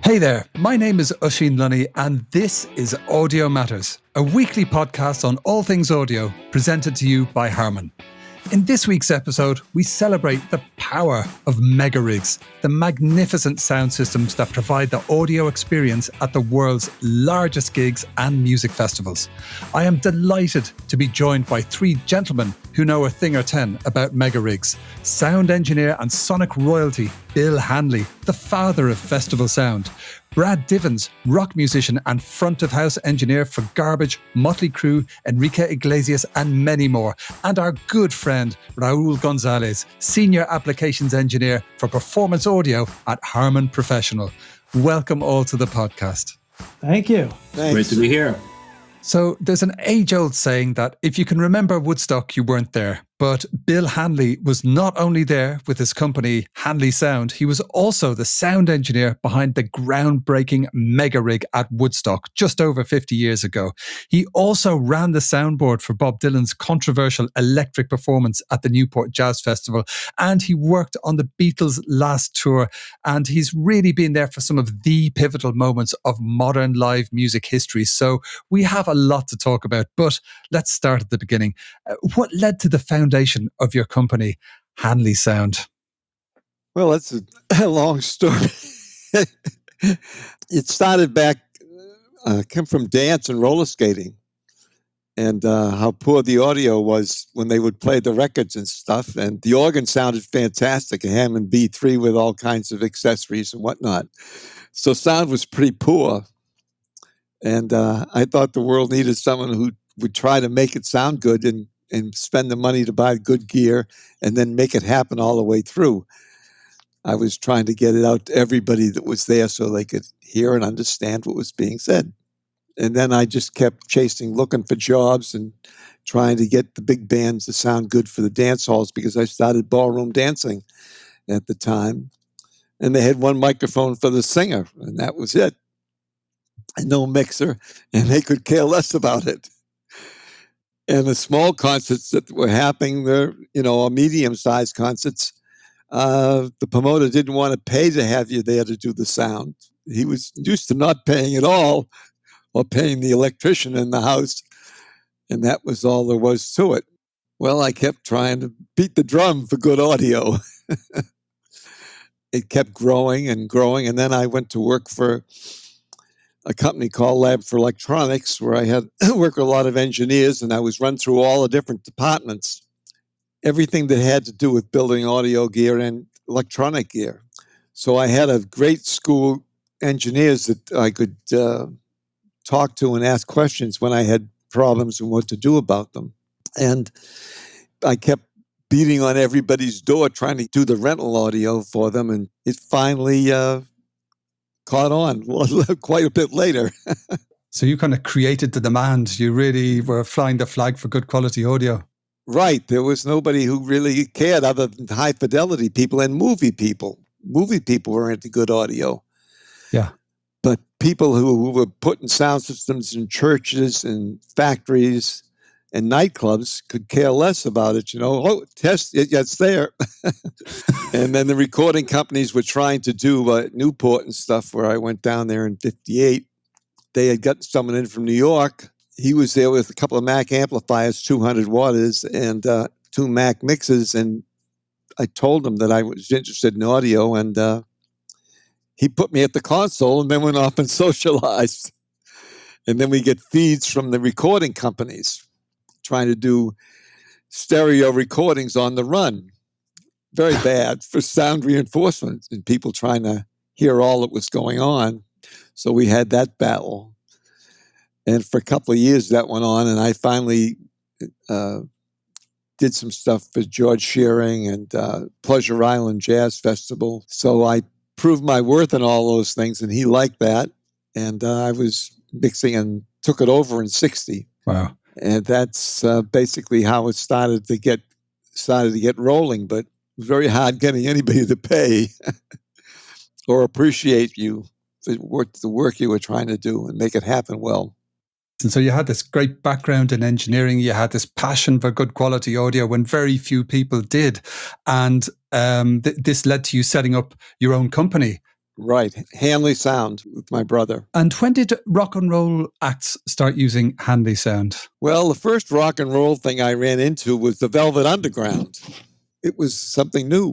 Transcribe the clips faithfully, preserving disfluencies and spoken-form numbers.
Hey there, my name is Oisín Lunny and this is Audio Matters, a weekly podcast on all things audio presented to you by Harman. In this week's episode, we celebrate the power of mega rigs, the magnificent sound systems that provide the audio experience at the world's largest gigs and music festivals. I am delighted to be joined by three gentlemen who know a thing or ten about mega rigs. Sound engineer and sonic royalty, Bill Hanley, the father of festival sound. Brad Divins, rock musician and front of house engineer for Garbage, Motley Crue, Enrique Iglesias and many more. And our good friend Raul Gonzalez, senior applications engineer for performance audio at Harman Professional. Welcome all to the podcast. Thank you. Thanks. Great to be here. So there's an age-old saying that if you can remember Woodstock, you weren't there. But Bill Hanley was not only there with his company Hanley Sound, he was also the sound engineer behind the groundbreaking mega rig at Woodstock just over fifty years ago. He also ran the soundboard for Bob Dylan's controversial electric performance at the Newport Jazz Festival, and he worked on the Beatles' last tour, and he's really been there for some of the pivotal moments of modern live music history. So we have a lot to talk about, but let's start at the beginning. Uh, what led to the foundation of your company, Hanley Sound? Well, that's a, a long story. It started back, uh, came from dance and roller skating, and uh, how poor the audio was when they would play the records and stuff. And the organ sounded fantastic, a Hammond B three with all kinds of accessories and whatnot. So sound was pretty poor. And uh, I thought the world needed someone who would try to make it sound good and and spend the money to buy good gear and then make it happen all the way through. I was trying to get it out to everybody that was there so they could hear and understand what was being said. And then I just kept chasing, looking for jobs and trying to get the big bands to sound good for the dance halls because I started ballroom dancing at the time. And they had one microphone for the singer, and that was it. And no mixer, and they could care less about it. And the small concerts that were happening there, you know, or medium-sized concerts, uh, the promoter didn't want to pay to have you there to do the sound. He was used to not paying at all or paying the electrician in the house, and that was all there was to it. Well, I kept trying to beat the drum for good audio. It kept growing and growing, and then I went to work for a company called Lab for Electronics, where I had worked with a lot of engineers, and I was run through all the different departments, everything that had to do with building audio gear and electronic gear. So I had a great school engineers that I could uh, talk to and ask questions when I had problems and what to do about them. And I kept beating on everybody's door trying to do the rental audio for them, and it finally uh, caught on quite a bit later. So you kind of created the demand. You really were flying the flag for good quality audio. Right. There was nobody who really cared other than high fidelity people and movie people. Movie people were into good audio. Yeah. But people who, who were putting sound systems in churches and factories and nightclubs could care less about it. You know, oh, test it, yeah, it's there. And then the recording companies were trying to do uh, Newport and stuff, where I went down there in fifty-eight. They had gotten someone in from New York. He was there with a couple of Mac amplifiers, two hundred watts, and uh, two Mac mixes. And I told him that I was interested in audio, and uh, he put me at the console and then went off and socialized. And then we get feeds from the recording companies trying to do stereo recordings on the run. Very bad for sound reinforcement and people trying to hear all that was going on. So we had that battle. And for a couple of years that went on, and I finally uh, did some stuff for George Shearing and uh, Pleasure Island Jazz Festival. So I proved my worth in all those things, and he liked that. And uh, I was mixing and took it over in sixty. Wow. And that's uh, basically how it started to get started to get rolling. But it was very hard getting anybody to pay or appreciate you for work, the work you were trying to do and make it happen well. And so you had this great background in engineering. You had this passion for good quality audio when very few people did. And um, th- this led to you setting up your own company, Right. Hanley Sound with my brother. And when did rock and roll acts start using Hanley Sound? Well, the first rock and roll thing I ran into was the Velvet Underground. It was something new,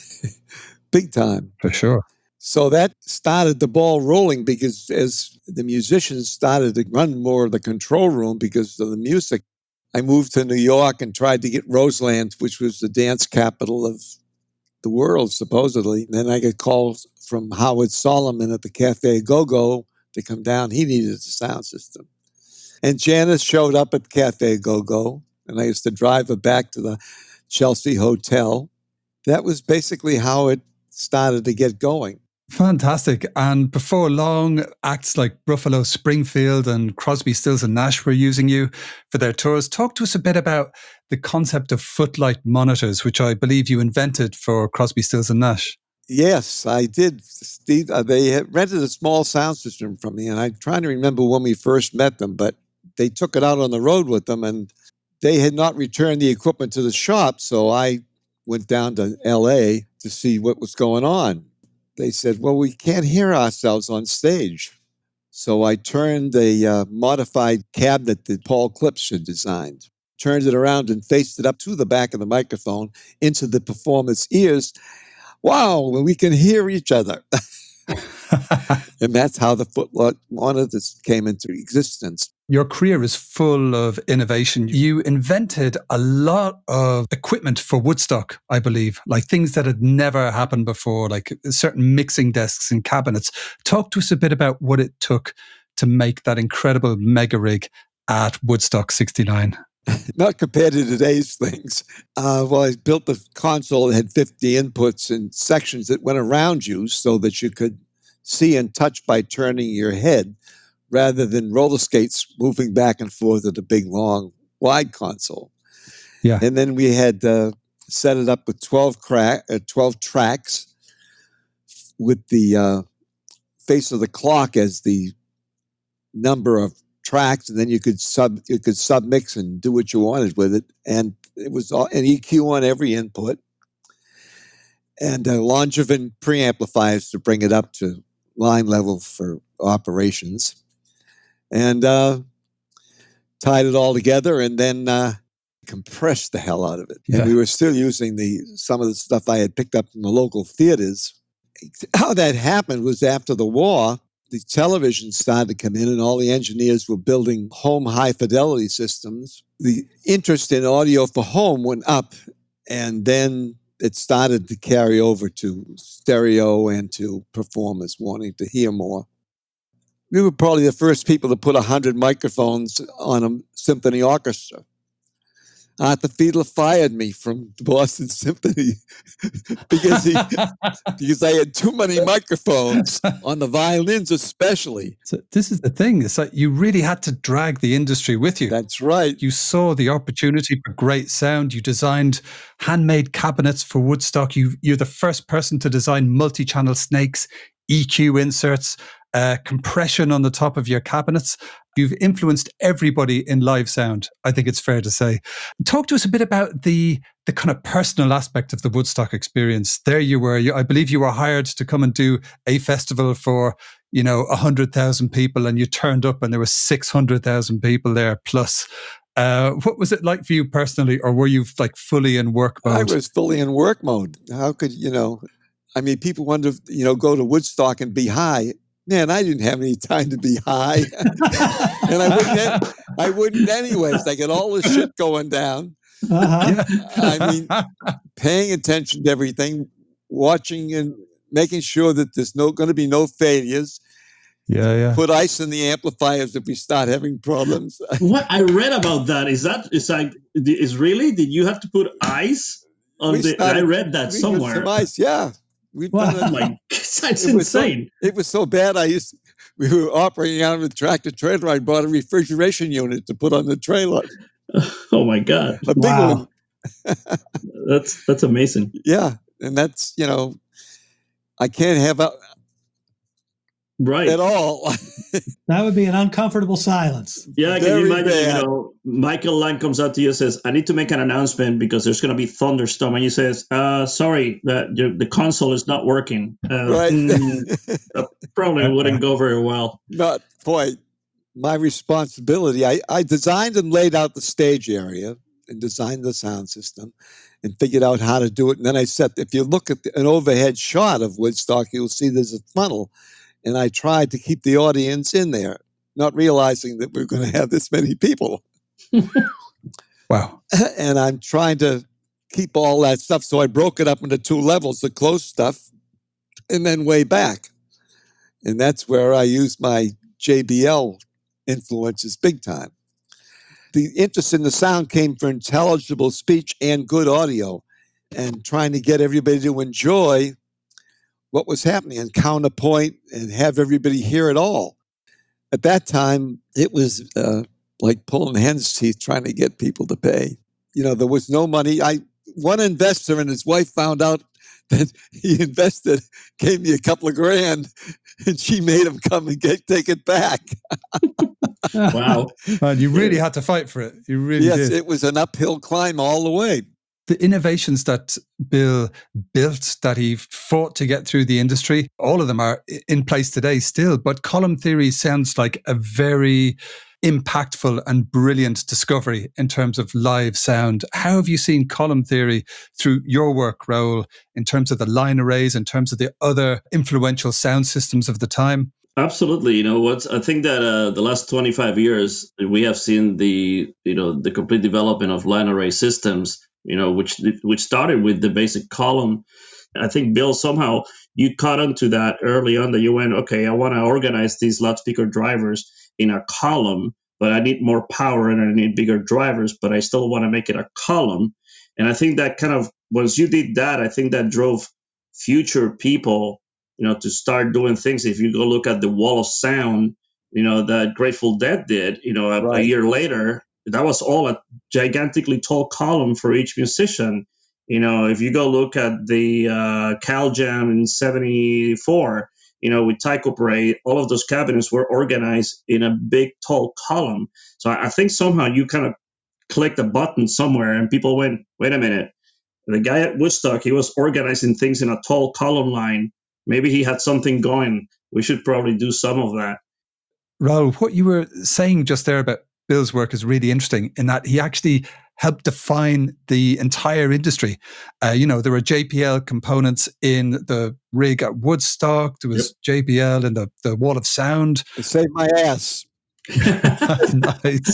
big time. For sure. So that started the ball rolling, because as the musicians started to run more of the control room because of the music, I moved to New York and tried to get Roseland, which was the dance capital of the world, supposedly. And then I got calls from Howard Solomon at the Cafe Go-Go to come down. He needed a sound system. And Janice showed up at Cafe Go-Go, and I used to drive her back to the Chelsea Hotel. That was basically how it started to get going. Fantastic. And before long, acts like Buffalo Springfield and Crosby, Stills and Nash were using you for their tours. Talk to us a bit about the concept of footlight monitors, which I believe you invented for Crosby, Stills and Nash. Yes, I did, Steve. Uh, they had rented a small sound system from me, and I'm trying to remember when we first met them, but they took it out on the road with them, and they had not returned the equipment to the shop, so I went down to L A to see what was going on. They said, well, we can't hear ourselves on stage. So I turned a uh, modified cabinet that Paul Klipsch had designed, turned it around and faced it up to the back of the microphone into the performer's ears. Wow, we can hear each other. And that's how the footlight monitors came into existence. Your career is full of innovation. You invented a lot of equipment for Woodstock, I believe, like things that had never happened before, like certain mixing desks and cabinets. Talk to us a bit about what it took to make that incredible mega rig at Woodstock sixty-nine. Not compared to today's things. Uh, well, I built the console that had fifty inputs and sections that went around you so that you could see and touch by turning your head, rather than roller skates moving back and forth at a big, long, wide console. Yeah. And then we had uh, set it up with twelve, crack, uh, twelve tracks with the uh, face of the clock as the number of tracks, and then you could sub you could submix and do what you wanted with it. And it was all, an E Q on every input, and uh, Longevin preamplifiers to bring it up to line level for operations. And uh, tied it all together, and then uh, compressed the hell out of it. Yeah. And we were still using the some of the stuff I had picked up from the local theaters. How that happened was after the war, the television started to come in, and all the engineers were building home high-fidelity systems. The interest in audio for home went up, and then it started to carry over to stereo and to performers wanting to hear more. We were probably the first people to put one hundred microphones on a symphony orchestra. Arthur Fiedler fired me from the Boston Symphony because he because I had too many microphones on the violins especially. So this is the thing. It's like you really had to drag the industry with you. That's right. You saw the opportunity for great sound. You designed handmade cabinets for Woodstock. You, you're the first person to design multi-channel snakes, E Q inserts, uh, compression on the top of your cabinets. You've influenced everybody in live sound, I think it's fair to say. Talk to us a bit about the the kind of personal aspect of the Woodstock experience. There you were. You, I believe you were hired to come and do a festival for, you know, one hundred thousand people, and you turned up and there were six hundred thousand people there plus. Uh, what was it like for you personally, or were you like fully in work mode? I was fully in work mode. How could, you know, I mean, people wonder, you know, go to Woodstock and be high. Man, I didn't have any time to be high. And I wouldn't, I wouldn't anyways. I got all this shit going down. Uh-huh. I mean, paying attention to everything, watching and making sure that there's no going to be no failures. Yeah, yeah. Put ice in the amplifiers if we start having problems. What I read about that is that is like is really did you have to put ice on We the? started- I read that we put somewhere. some ice, yeah. We Wow. put Oh it- my, that's It was so- insane. It was so bad. I used to, we were operating out of a tractor trailer. I bought a refrigeration unit to put on the trailer. Oh my god, A big Wow. one. that's that's amazing. Yeah, and that's, you know, I can't have a, Right. at all. That would be an uncomfortable silence. Yeah, can Very you imagine, you bad. know, Michael Lang comes out to you and says, I need to make an announcement because there's going to be thunderstorm. And he says, uh, sorry, the, the, the console is not working. Uh, Right. mm, that probably wouldn't go very well. Not boy, my responsibility. I, I designed and laid out the stage area and designed the sound system and figured out how to do it. And then I said, if you look at the, an overhead shot of Woodstock, you'll see there's a funnel. And I tried to keep the audience in there, not realizing that we're going to have this many people. Wow. And I'm trying to keep all that stuff. So I broke it up into two levels, the close stuff and then way back. And that's where I use my J B L influences big time. The interest in the sound came from intelligible speech and good audio and trying to get everybody to enjoy what was happening and counterpoint and have everybody hear it all. At that time, it was uh, like pulling hen's teeth trying to get people to pay. You know, there was no money. I one investor and his wife found out that he invested, gave me a couple of grand, and she made him come and get take it back. Wow. And you really had to fight for it. You really yes, did. It was an uphill climb all the way. The innovations that Bill built, that he fought to get through the industry, all of them are in place today still. But column theory sounds like a very impactful and brilliant discovery in terms of live sound. How have you seen column theory through your work, Raoul, in terms of the line arrays, in terms of the other influential sound systems of the time? Absolutely. You know what? I think that uh, the last twenty-five years, we have seen the, you know, the complete development of line array systems, you know, which which started with the basic column. I think, Bill, somehow you caught onto that early on that you went, okay, I want to organize these loudspeaker drivers in a column, but I need more power and I need bigger drivers, but I still want to make it a column. And I think that kind of, once you did that, I think that drove future people, you know, to start doing things. If you go look at the Wall of Sound, you know, that Grateful Dead did, you know, a, Right. a year later, that was all a gigantically tall column for each musician. You know, if you go look at the uh, Cal Jam in seventy-four, you know, with Tycho Brahe, all of those cabinets were organized in a big, tall column. So I, I think somehow you kind of clicked a button somewhere and people went, wait a minute, the guy at Woodstock, he was organizing things in a tall column line. Maybe he had something going. We should probably do some of that. Raoul, what you were saying just there about Bill's work is really interesting in that he actually helped define the entire industry. Uh, you know, there were J B L components in the rig at Woodstock. There was yep. J B L in the, the Wall of Sound. It saved my ass. Nice.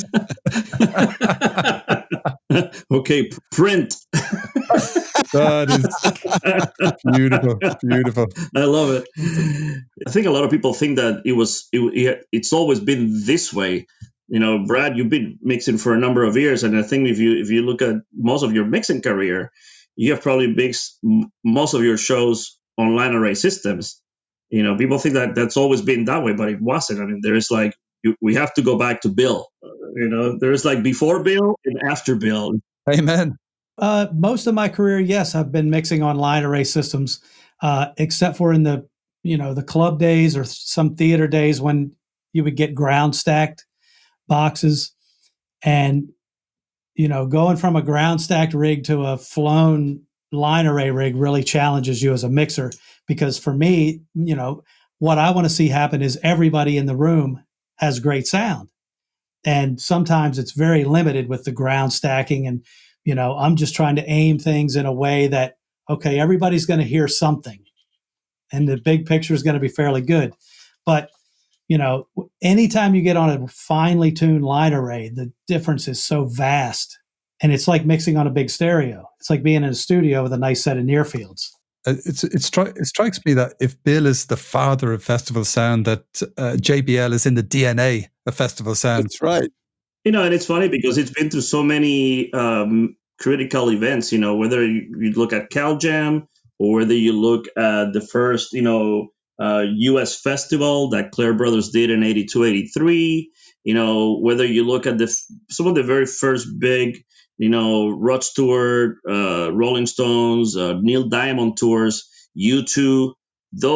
Okay, print. That is beautiful, beautiful. I love it. I think a lot of people think that it was it, it's always been this way. You know, Brad, you've been mixing for a number of years, and I think if you if you look at most of your mixing career, you have probably mixed most of your shows on line array systems. You know, people think that that's always been that way, but it wasn't. I mean, there is like you, we have to go back to Bill. You know, there is like before Bill and after Bill. Amen. Uh, most of my career, yes, I've been mixing on line array systems, uh, except for in the you know the club days or some theater days when you would get ground stacked boxes, and you know going from a ground stacked rig to a flown line array rig really challenges you as a mixer, because for me, you know what I want to see happen is everybody in the room has great sound, and sometimes it's very limited with the ground stacking, and you know I'm just trying to aim things in a way that okay, everybody's going to hear something and the big picture is going to be fairly good. But you know, anytime you get on a finely tuned line array, the difference is so vast. And it's like mixing on a big stereo. It's like being in a studio with a nice set of near fields. Uh, it's, it, stri- it strikes me that if Bill is the father of festival sound, that uh, J B L is in the D N A of festival sound. That's right. You know, and it's funny because it's been through so many um, critical events, you know, whether you, you look at Cal Jam or whether you look at the first, you know, Uh, U S festival that Clare Brothers did in eighty-two, eighty-three, you know, whether you look at the some of the very first big, you know, Rod Stewart, uh, Rolling Stones, uh, Neil Diamond tours, U two, those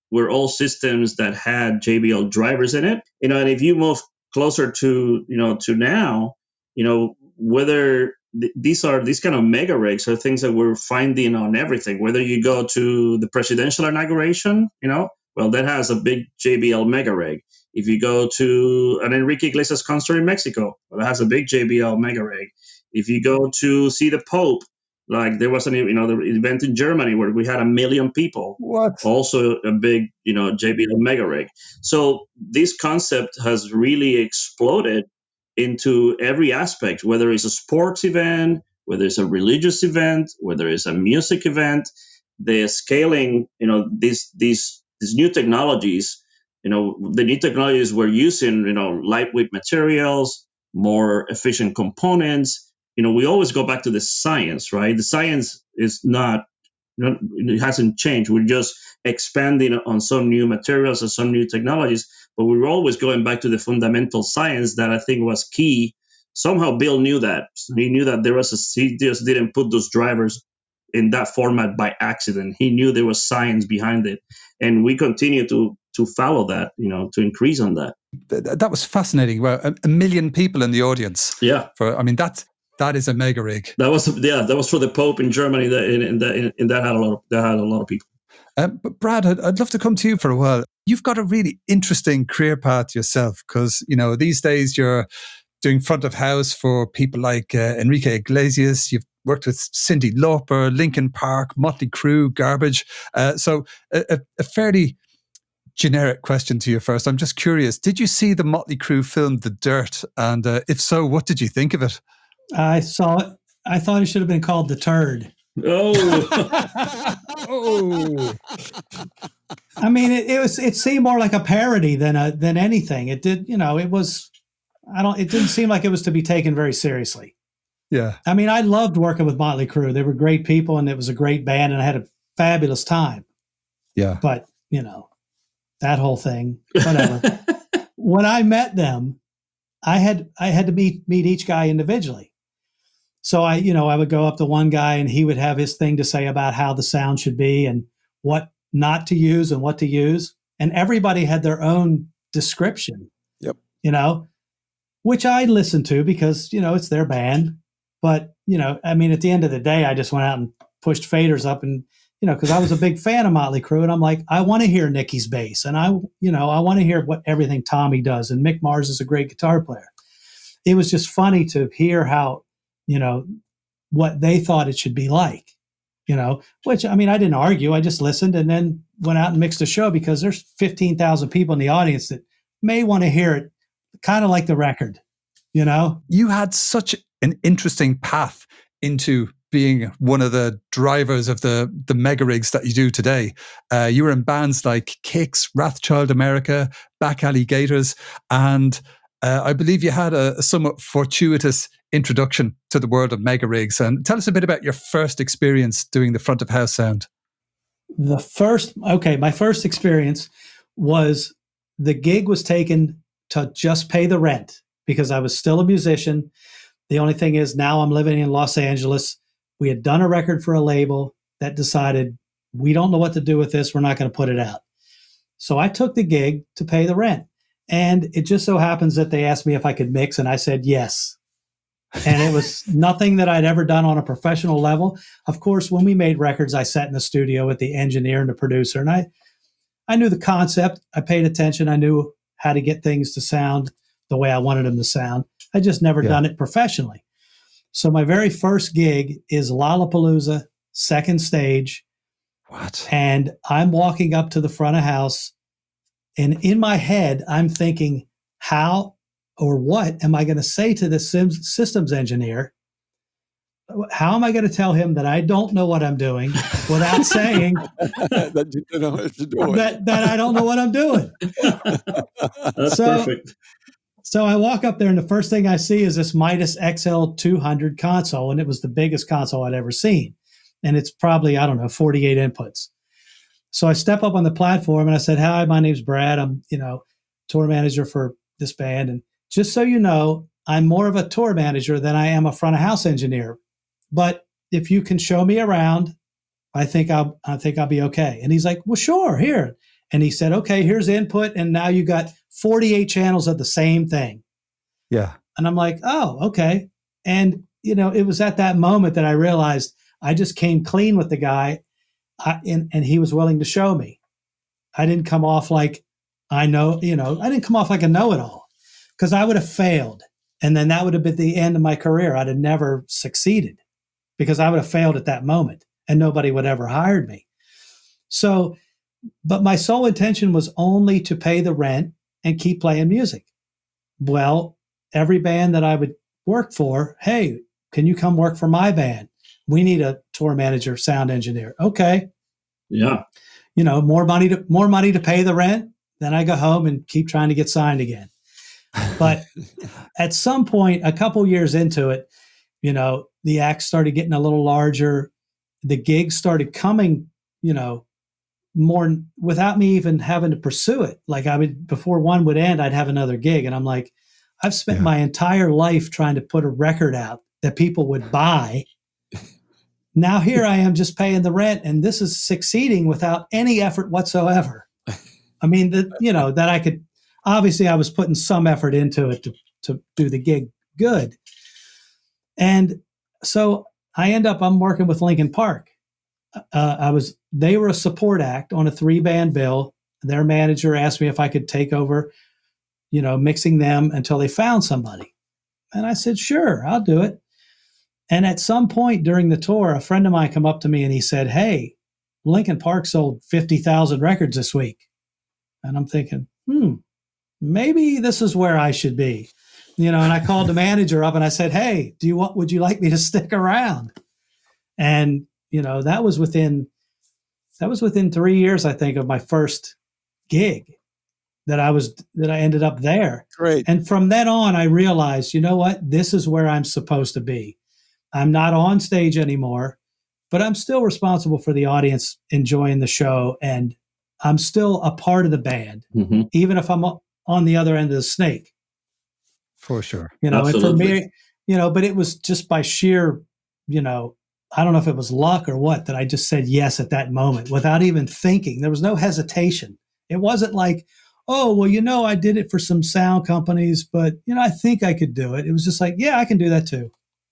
were all systems that had J B L drivers in it. You know, and if you move closer to, you know, to now, you know, whether th- these are these kind of mega rigs are things that we're finding on everything. Whether you go to the presidential inauguration, you know, well, that has a big J B L mega rig. If you go to an Enrique Iglesias concert in Mexico, well, it has a big J B L mega rig. If you go to see the Pope, like there was an you know the event in Germany where we had a million people. What? Also a big you know J B L mega rig. So this concept has really exploded into every aspect, whether it's a sports event, whether it's a religious event, whether it's a music event. The scaling, you know, these these these new technologies, you know, the new technologies we're using, you know, lightweight materials, more efficient components. You know, we always go back to the science, right? The science is not, you know, it hasn't changed. We're just expanding on some new materials and some new technologies, but we were always going back to the fundamental science that I think was key. Somehow Bill knew that. He knew that there was a, he just didn't put those drivers in that format by accident. He knew there was science behind it. And we continue to to follow that, you know, to increase on that. Th- That was fascinating. Well, a, a million people in the audience. Yeah. For I mean, that's that is a mega rig. That was yeah, that was for the Pope in Germany. That in, in, that, in, that had a lot of that had a lot of people. Um, but Brad, I'd, I'd love to come to you for a while. You've got a really interesting career path yourself, because you know these days you're doing front of house for people like uh, Enrique Iglesias. You've worked with Cyndi Lauper, Linkin Park, Motley Crue, Garbage. Uh, so a, a fairly generic question to you first. I'm just curious, did you see the Motley Crue film The Dirt? And uh, if so, what did you think of it? I saw it. I thought it should have been called The Turd. Oh, Oh, I mean, it, it was. It seemed more like a parody than a than anything. It did, you know. It was. I don't. It didn't seem like it was to be taken very seriously. yeah. I mean, I loved working with Motley Crue. They were great people, and it was a great band, and I had a fabulous time. Yeah. But you know, that whole thing, whatever. When I met them, I had I had to meet meet each guy individually. So I, you know, I would go up to one guy and he would have his thing to say about how the sound should be and what not to use and what to use. And everybody had their own description. Yep. You know, which I listened to because, you know, it's their band. But, you know, I mean, at the end of the day, I just went out and pushed faders up and, you know, because I was a big fan of Motley Crue. And I'm like, I want to hear Nicky's bass. And I, you know, I want to hear what everything Tommy does. And Mick Mars is a great guitar player. It was just funny to hear how, you know, what they thought it should be like, you know, which, I mean, I didn't argue. I just listened and then went out and mixed a show because there's fifteen thousand people in the audience that may want to hear it kind of like the record, you know? You had such an interesting path into being one of the drivers of the, the mega rigs that you do today. Uh, you were in bands like Kicks, Wrathchild America, Back Alley Gators, and uh, I believe you had a, a somewhat fortuitous introduction to the world of mega rigs. And tell us a bit about your first experience doing the front of house sound. The first, okay, my first experience was the gig was taken to just pay the rent because I was still a musician. The only thing is now I'm living in Los Angeles. We had done a record for a label that decided we don't know what to do with this. We're not going to put it out. So I took the gig to pay the rent. And it just so happens that they asked me if I could mix, and I said yes. And it was nothing that I'd ever done on a professional level. Of course, when we made records, I sat in the studio with the engineer and the producer, and I, I knew the concept. I paid attention. I knew how to get things to sound the way I wanted them to sound. I just never Yeah. done it professionally. So my very first gig is Lollapalooza, second stage. What? And I'm walking up to the front of house. And in my head, I'm thinking, how or what am I going to say to the Sims systems engineer? How am I going to tell him that I don't know what I'm doing without saying that you don't know what to do. that, that I don't know what I'm doing? that's So- perfect. So I walk up there, and the first thing I see is this Midas X L two hundred console, and it was the biggest console I'd ever seen. And it's probably, I don't know, forty-eight inputs. So I step up on the platform and I said, hi, my name's Brad. I'm, you know, tour manager for this band. And just so you know, I'm more of a tour manager than I am a front of house engineer. But if you can show me around, I think I'll, I think I'll be okay. And he's like, well, sure, here. And he said, okay, here's input. And now you got forty-eight channels of the same thing. Yeah. And I'm like, oh, okay. And, you know, it was at that moment that I realized I just came clean with the guy I, and, and he was willing to show me. I didn't come off like I know, you know, I didn't come off like a know-it-all because I would have failed. And then that would have been the end of my career. I'd have never succeeded because I would have failed at that moment and nobody would ever hired me. So, but my sole intention was only to pay the rent and keep playing music. Well, every band that I would work for, hey, can you come work for my band? We need a tour manager, sound engineer. Okay. Yeah. You know, more money to more money to pay the rent. Then I go home and keep trying to get signed again. But at some point, a couple years into it, you know, the acts started getting a little larger. The gigs started coming, you know, more without me even having to pursue it. Like I would, before one would end, I'd have another gig. And I'm like, I've spent Yeah. my entire life trying to put a record out that people would buy. Now here I am just paying the rent and this is succeeding without any effort whatsoever. I mean, that, you know, that I could, obviously I was putting some effort into it to, to do the gig good. And so I end up, I'm working with Linkin Park. Uh, I was, they were a support act on a three band bill. Their manager asked me if I could take over, you know, mixing them until they found somebody. And I said, sure, I'll do it. And at some point during the tour, a friend of mine come up to me and he said, hey, Linkin Park sold fifty thousand records this week. And I'm thinking, hmm, maybe this is where I should be. You know, and I called the manager up and I said, hey, do you want, would you like me to stick around? And, you know, that was within, that was within three years, I think, of my first gig that I was, that I ended up there. Great. And from then on, I realized, you know what, this is where I'm supposed to be. I'm not on stage anymore, but I'm still responsible for the audience enjoying the show. And I'm still a part of the band, Mm-hmm. even if I'm on the other end of the snake. For sure. You know, Absolutely. and for me, you know, but it was just by sheer, you know, I don't know if it was luck or what, that I just said yes at that moment without even thinking. There was no hesitation. It wasn't like, oh, well, you know, I did it for some sound companies, but, you know, I think I could do it. It was just like, yeah, I can do that too.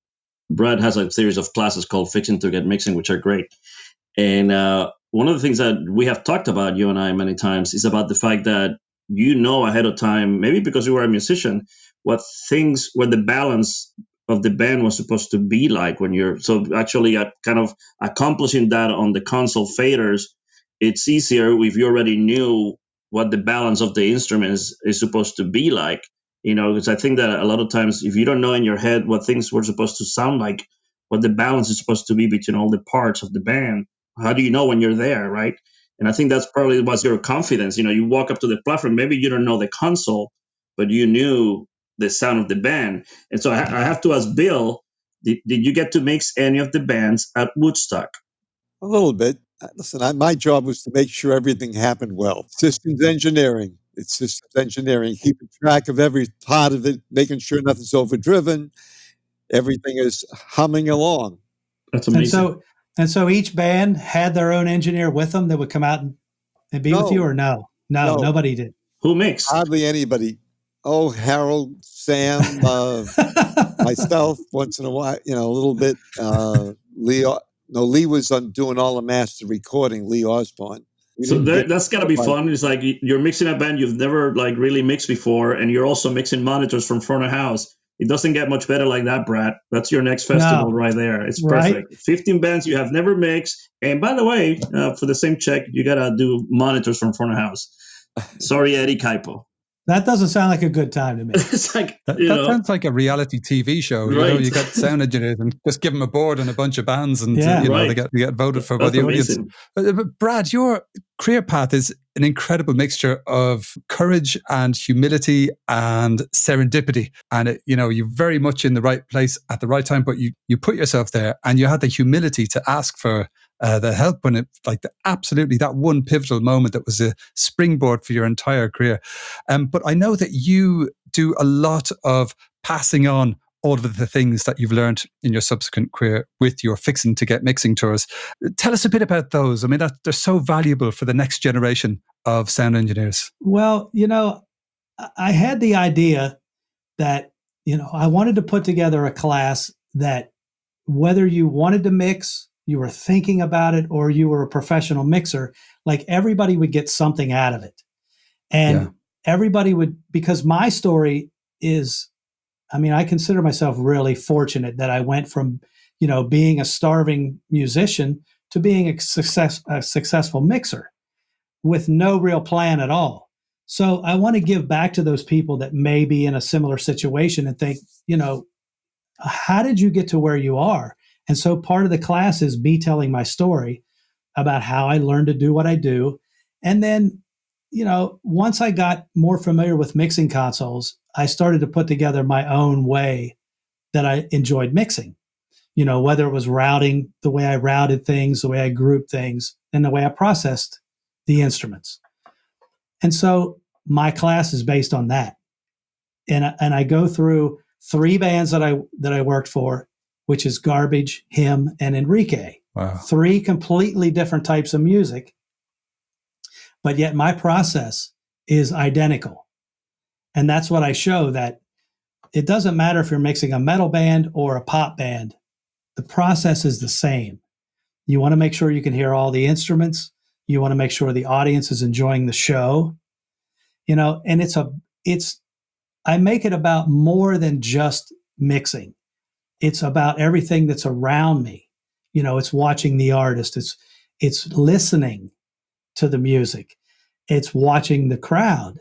Brad has a series of classes called Fixing to Get Mixing, which are great. And uh, one of the things that we have talked about, you and I, many times, is about the fact that you know ahead of time, maybe because you were a musician, what things, what the balance of the band was supposed to be like when you're, so actually uh, kind of accomplishing that on the console faders, it's easier if you already knew what the balance of the instruments is supposed to be like. You know, because I think that a lot of times, if you don't know in your head what things were supposed to sound like, what the balance is supposed to be between all the parts of the band, how do you know when you're there, right? And I think that's probably was your confidence. You know, you walk up to the platform, maybe you don't know the console, but you knew the sound of the band. And so I, I have to ask Bill, did, did you get to mix any of the bands at Woodstock? A little bit. Uh, Listen, I, my job was to make sure everything happened well. Systems engineering. It's systems engineering, keeping track of every part of it, making sure nothing's overdriven. Everything is humming along. That's And amazing. so, and so each band had their own engineer with them that would come out and, and be with No. you, or no? No, No. nobody did. Who mixed? Hardly anybody. Oh, Harold, Sam, uh, myself, once in a while, you know, a little bit. Uh, Lee, O- no, Lee was on doing all the master recording. Lee Osborne. We So didn't there, get- that's gotta be Right. fun. It's like y- you're mixing a band you've never like really mixed before, and you're also mixing monitors from front of house. It doesn't get much better like that, Brad. That's your next festival No. right there. It's Right. perfect. fifteen bands you have never mixed, and by the way, uh, for the same check, you gotta do monitors from front of house. Sorry, Eddie Kaipo. That doesn't sound like a good time to me. It's like That, you that know, sounds like a reality T V show. You know, Right. you got sound engineers and just give them a board and a bunch of bands, and Yeah. you know Right. they get they get voted for by that's the audience. amazing. But, but Brad, your career path is an incredible mixture of courage and humility and serendipity. And it, you know, you're very much in the right place at the right time, but you you put yourself there, and you had the humility to ask for uh, the help when it, like, the, absolutely that one pivotal moment that was a springboard for your entire career. Um, but I know that you do a lot of passing on all of the things that you've learned in your subsequent career with your Fixing to Get Mixing tours. Tell us a bit about those. I mean, that, they're so valuable for the next generation of sound engineers? Well, you know, I I had the idea that, you know, I wanted to put together a class that whether you wanted to mix, you were thinking about it, or you were a professional mixer, like everybody would get something out of it. And Yeah. everybody would, because my story is, I mean, I consider myself really fortunate that I went from, you know, being a starving musician to being a success, a successful mixer with no real plan at all. So I want to give back to those people that may be in a similar situation and think, you know, how did you get to where you are? And so part of the class is me telling my story about how I learned to do what I do. And then, you know, once I got more familiar with mixing consoles, I started to put together my own way that I enjoyed mixing. You know, whether it was routing, the way I routed things, the way I grouped things, and the way I processed the instruments. And so my class is based on that. And, and I go through three bands that I that I worked for, which is Garbage, Him, and Enrique. Wow. Three completely different types of music, but yet my process is identical. And that's what I show, that it doesn't matter if you're mixing a metal band or a pop band, the process is the same. You want to make sure you can hear all the instruments. You want to make sure the audience is enjoying the show. You know, and it's a, it's, I make it about more than just mixing. It's about everything that's around me. You know, it's watching the artist. It's, it's listening to the music. It's watching the crowd.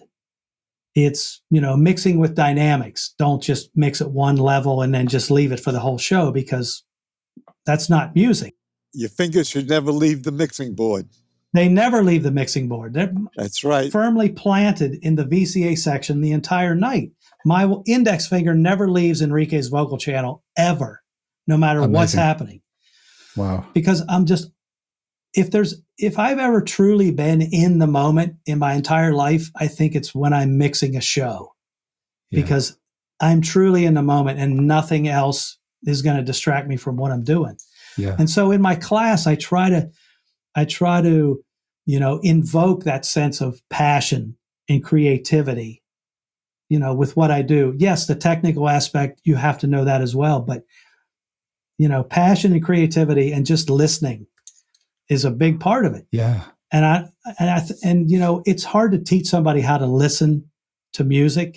It's, you know, mixing with dynamics. Don't just mix at one level and then just leave it for the whole show, because that's not music. Your fingers should never leave the mixing board. They never leave the mixing board. They're That's right. firmly planted in the V C A section the entire night. My index finger never leaves Enrique's vocal channel ever, no matter Amazing. what's happening. Wow. Because I'm just, if there's, if I've ever truly been in the moment in my entire life, I think it's when I'm mixing a show, Yeah. because I'm truly in the moment and nothing else is going to distract me from what I'm doing. Yeah. And so in my class, I try to, I try to, you know, invoke that sense of passion and creativity, you know, with what I do. Yes, the technical aspect, you have to know that as well. But, you know, passion and creativity and just listening is a big part of it. Yeah. And I, and I, th- and, you know, it's hard to teach somebody how to listen to music,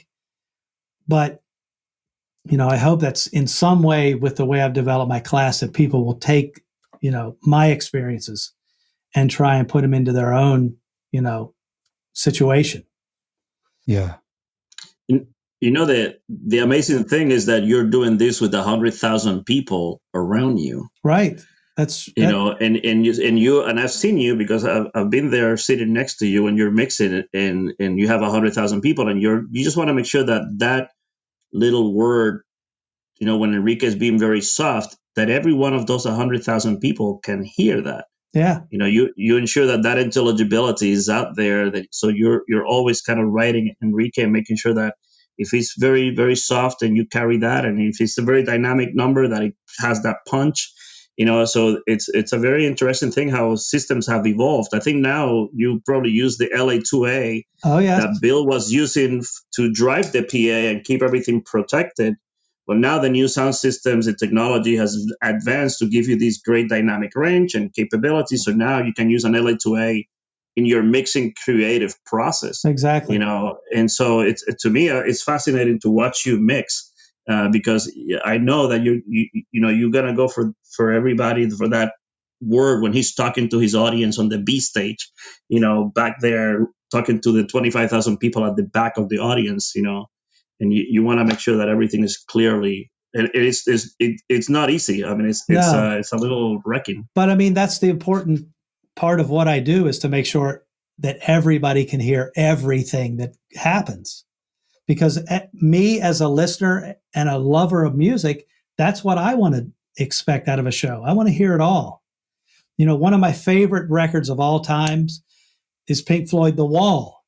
but, you know, I hope that's in some way, with the way I've developed my class, that people will take, you know, my experiences and try and put them into their own, you know, situation. Yeah. You you know, the the amazing thing is that you're doing this with a hundred thousand people around you. Right. That's, You that- know, and and you and you and I've seen you, because I've I've been there sitting next to you, and you're mixing it, and and you have a hundred thousand people, and you're you just want to make sure that that little word, you know, when Enrique is being very soft, that every one of those a hundred thousand people can hear that. yeah. You know, you you ensure that that intelligibility is out there. That so you're you're always kind of writing Enrique, and making sure that if it's very very soft, and you carry that, and if it's a very dynamic number, that it has that punch. You know, so it's it's a very interesting thing how systems have evolved. I think now you probably use the L A two A Oh, yeah. that Bill was using f- to drive the P A and keep everything protected. But now the new sound systems and technology has advanced to give you this great dynamic range and capability. So now you can use an L A two A in your mixing creative process. Exactly. You know, and so it's to me uh, it's fascinating to watch you mix, uh, because I know that you you you know you're gonna go for for everybody for that word when he's talking to his audience on the B stage, you know, back there talking to the twenty-five thousand people at the back of the audience, you know, and you, you want to make sure that everything is clearly. It, it's it's it, it's not easy. I mean, it's it's No. uh, it's a little wrecking. But I mean, that's the important part of what I do, is to make sure that everybody can hear everything that happens. Because eh, me as a listener and a lover of music, that's what I want to expect out of a show. I want to hear it all. You know, one of my favorite records of all times is Pink Floyd, The Wall,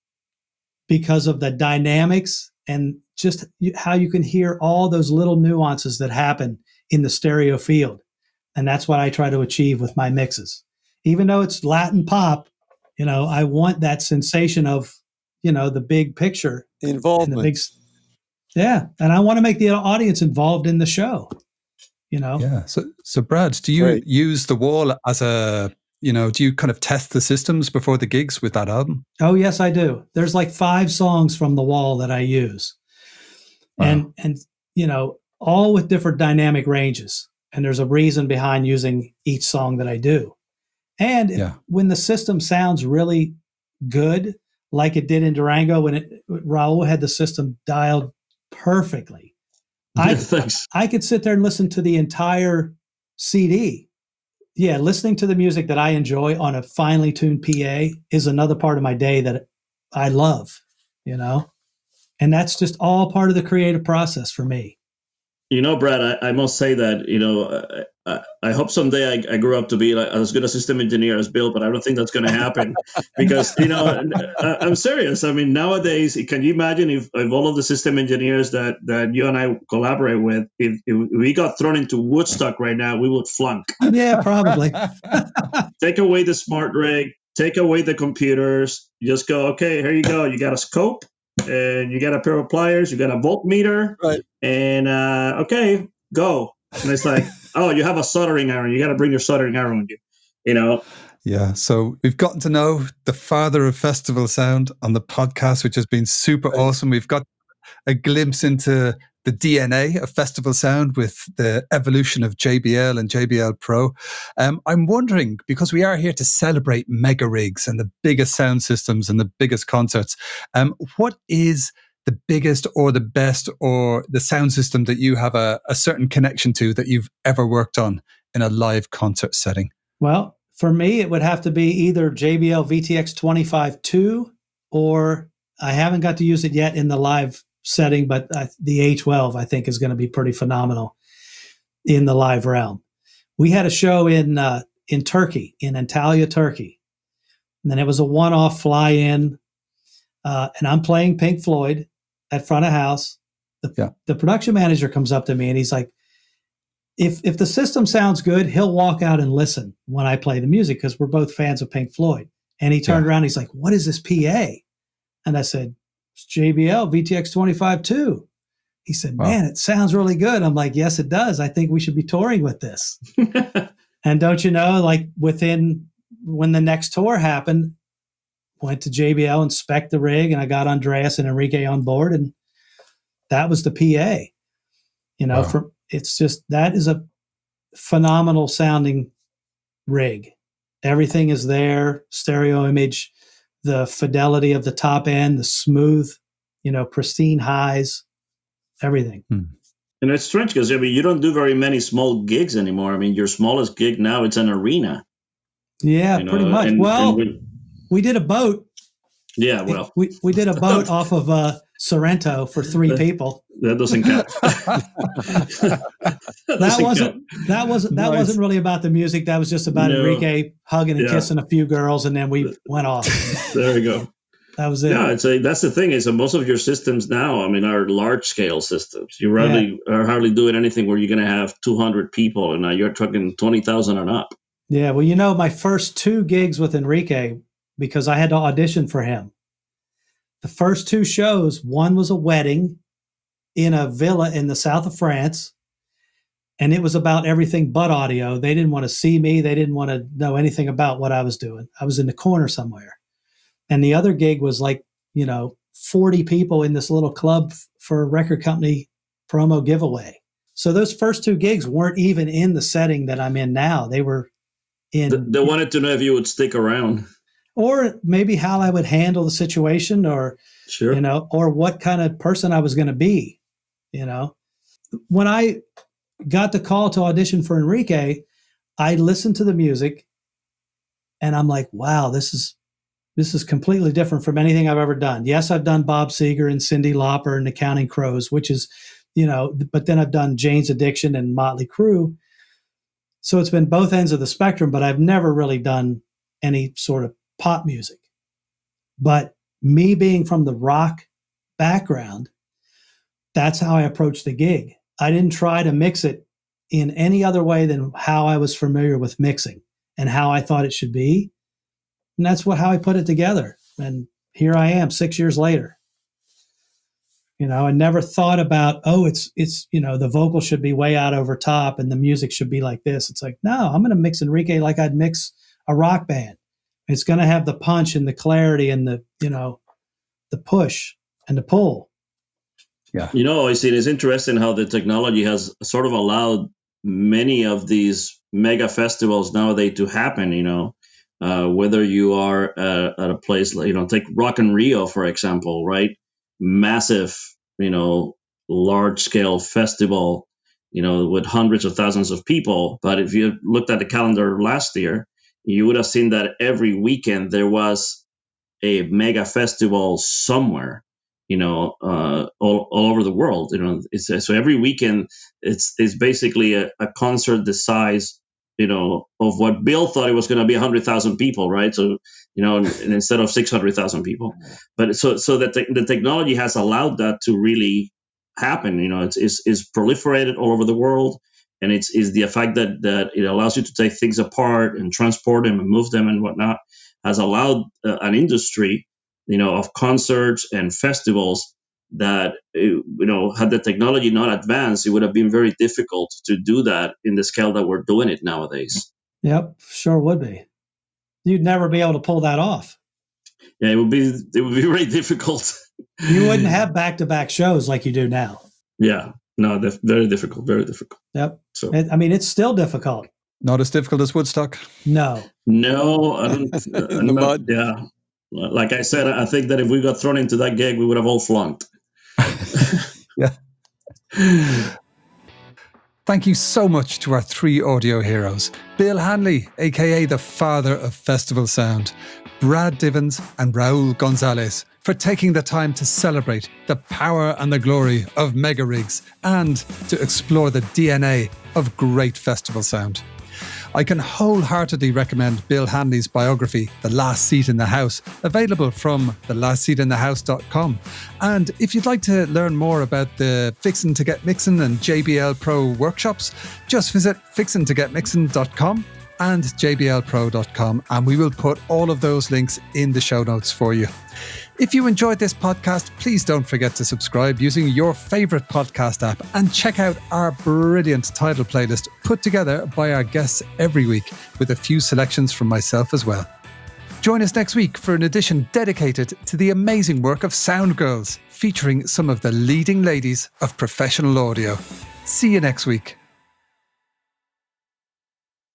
because of the dynamics and just you- how you can hear all those little nuances that happen in the stereo field. And that's what I try to achieve with my mixes. Even though it's Latin pop, You know, I want that sensation of, you know, the big picture. Involvement. And the big, yeah. And I want to make the audience involved in the show, you know? Yeah. So, so Brad, do you Great. use the wall as a, you know, do you kind of test the systems before the gigs with that album? Oh, yes, I do. There's like five songs from the wall that I use. Wow. And, and, you know, all with different dynamic ranges. And there's a reason behind using each song that I do. And Yeah. when the system sounds really good, like it did in Durango, when it, Raul had the system dialed perfectly, I, Thanks. I could sit there and listen to the entire C D. Yeah, listening to the music that I enjoy on a finely tuned P A is another part of my day that I love, you know? And that's just all part of the creative process for me. You know, Brad, I, I must say that, you know, I, I hope someday I, I grow up to be like, as good a system engineer as Bill, but I don't think that's going to happen because, you know, I, I'm serious. I mean, nowadays, can you imagine if, if all of the system engineers that, that you and I collaborate with, if, if we got thrown into Woodstock right now, we would flunk. Yeah, probably. Take away the smart rig, take away the computers, just go, okay, here you go. You got a scope and you got a pair of pliers, you got a voltmeter. Right. And uh, okay, go. And it's like, oh, you have a soldering iron. You got to bring your soldering iron with you. You know. Yeah. So we've gotten to know the father of festival sound on the podcast, which has been super Right. awesome. We've got a glimpse into the D N A of festival sound with the evolution of J B L and J B L Pro. Um, I'm wondering, because we are here to celebrate mega rigs and the biggest sound systems and the biggest concerts, um, what is the biggest or the best or the sound system that you have a, a certain connection to that you've ever worked on in a live concert setting? Well, for me, it would have to be either J B L V T X twenty-five two, or I haven't got to use it yet in the live setting, but I, the A twelve I think is going to be pretty phenomenal in the live realm. We had a show in uh, in Turkey, in Antalya, Turkey, and then it was a one-off fly-in, uh, and I'm playing Pink Floyd at front of house. The, Yeah. the production manager comes up to me and he's like, if if the system sounds good, he'll walk out and listen when I play the music because we're both fans of Pink Floyd. And he turned Yeah. around and he's like, what is this P A? And I said, it's J B L V T X twenty-five two. He said, Wow. man, it sounds really good. I'm like, yes, it does. I think we should be touring with this. And don't you know, like within, when the next tour happened, went to J B L, inspect the rig, and I got Andreas and Enrique on board, and that was the P A. You know, Wow. for it's just, that is a phenomenal sounding rig. Everything is there, stereo image, the fidelity of the top end, the smooth, you know, pristine highs, everything. Hmm. And it's strange because I mean, you don't do very many small gigs anymore. I mean, your smallest gig now, it's an arena. Yeah, you know, pretty much. and- well, and we- we did a boat. yeah, well, we, we did a boat off of uh, Sorrento for three people. that doesn't count. that That doesn't wasn't count. that wasn't that Nice. wasn't really about the music. That was just about No. Enrique hugging and Yeah. kissing a few girls, and then we went off. There you go. That was it. Yeah, I'd say that's the thing is that most of your systems now, I mean, are large scale systems. You rarely are hardly doing anything where you're going to have two hundred people, and now you're talking twenty thousand and up. Yeah, well, you know, my first two gigs with Enrique, because I had to audition for him. The first two shows, one was a wedding in a villa in the south of France, and it was about everything but audio. They didn't want to see me. They didn't want to know anything about what I was doing. I was in the corner somewhere. And the other gig was like, you know, forty people in this little club f- for a record company promo giveaway. So those first two gigs weren't even in the setting that I'm in now. They were in, Th- They wanted to know if you would stick around. or maybe how I would handle the situation, or, Sure. you know, or what kind of person I was going to be, you know. When I got the call to audition for Enrique, I listened to the music and I'm like, wow, this is, this is completely different from anything I've ever done. Yes, I've done Bob Seger and Cyndi Lauper and the Counting Crows, which is, you know, but then I've done Jane's Addiction and Motley Crue. So it's been both ends of the spectrum, but I've never really done any sort of pop music. But me being from the rock background, that's how I approached the gig. I didn't try to mix it in any other way than how I was familiar with mixing and how I thought it should be. And that's what how I put it together. And here I am six years later. You know, I never thought about, oh, it's, it's, you know, the vocal should be way out over top and the music should be like this. It's like, no, I'm going to mix Enrique like I'd mix a rock band. It's going to have the punch and the clarity and the, you know, the push and the pull. Yeah. You know, I see it's interesting how the technology has sort of allowed many of these mega festivals nowadays to happen, you know, uh, whether you are uh, at a place like, you know, take Rock in Rio, for example, right? Massive, you know, large scale festival, you know, with hundreds of thousands of people. But if you looked at the calendar last year, you would have seen that every weekend there was a mega festival somewhere, you know, uh, all, all over the world. You know, it's, so every weekend it's it's basically a, a concert the size, you know, of what Bill thought it was going to be one hundred thousand people, right? So, you know, and, and instead of six hundred thousand people. But so so that the, the technology has allowed that to really happen. You know, it's, it's, it's proliferated all over the world. And it's is the fact that, that it allows you to take things apart and transport them and move them and whatnot has allowed uh, an industry, you know, of concerts and festivals that, you know, had the technology not advanced, it would have been very difficult to do that in the scale that we're doing it nowadays. Yep, sure would be. You'd never be able to pull that off. Yeah, it would be it would be very difficult. You wouldn't have back-to-back shows like you do now. Yeah, no, def- very difficult, very difficult. Yep. So It, I mean, it's still difficult. Not as difficult as Woodstock. No. no, I don't. Uh, In the not- mud. Yeah, like I said, I think that if we got thrown into that gig, we would have all flunked. Yeah. Thank you so much to our three audio heroes, Bill Hanley, aka the father of festival sound, Brad Divins and Raul Gonzalez, for taking the time to celebrate the power and the glory of mega rigs and to explore the D N A of great festival sound. I can wholeheartedly recommend Bill Hanley's biography, The Last Seat in the House, available from the last seat in the house dot com. And if you'd like to learn more about the Fixin' to Get Mixin' and J B L Pro workshops, just visit fixin to get mixin dot com and j b l pro dot com, and we will put all of those links in the show notes for you. If you enjoyed this podcast, please don't forget to subscribe using your favourite podcast app and check out our brilliant title playlist put together by our guests every week with a few selections from myself as well. Join us next week for an edition dedicated to the amazing work of Sound Girls, featuring some of the leading ladies of professional audio. See you next week.